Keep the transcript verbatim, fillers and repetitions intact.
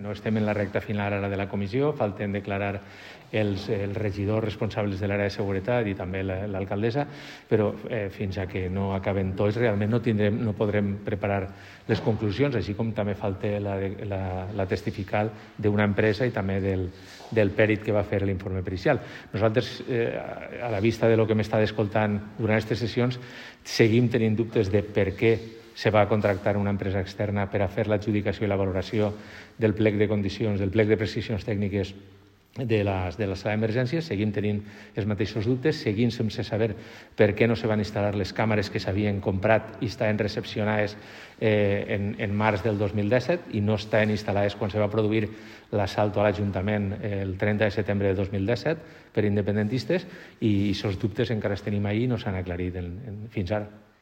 no estem en la recta final ara de la comissió, falten declarar els, els regidors responsables de l'àrea de seguretat i també l'alcaldessa, però eh, fins a que no acaben tots realment no, tindrem, no podrem preparar les conclusions, així com també falta la, la, la testifical d'una empresa i també del, del pèrit que va fer l'informe pericial. Nosaltres, eh, a la vista de lo que m'està escoltant durant aquestes sessions, seguim tenint dubtes de per què se va contractar una empresa externa per a fer l'adjudicació i la valoració del plec de condicions, del plec de precisions tècniques de la, de la sala d'emergències. Seguim tenint els mateixos dubtes, seguim sense saber per què no se van instal·lar les càmeres que s'havien comprat i estaven recepcionades eh, en, en març del dos mil disset i no estaven instal·lades quan se va produir l'assalt a l'Ajuntament el trenta de setembre de dos mil disset per independentistes, i aquests dubtes encara els tenim ahir i no s'han aclarit en, en, fins ara.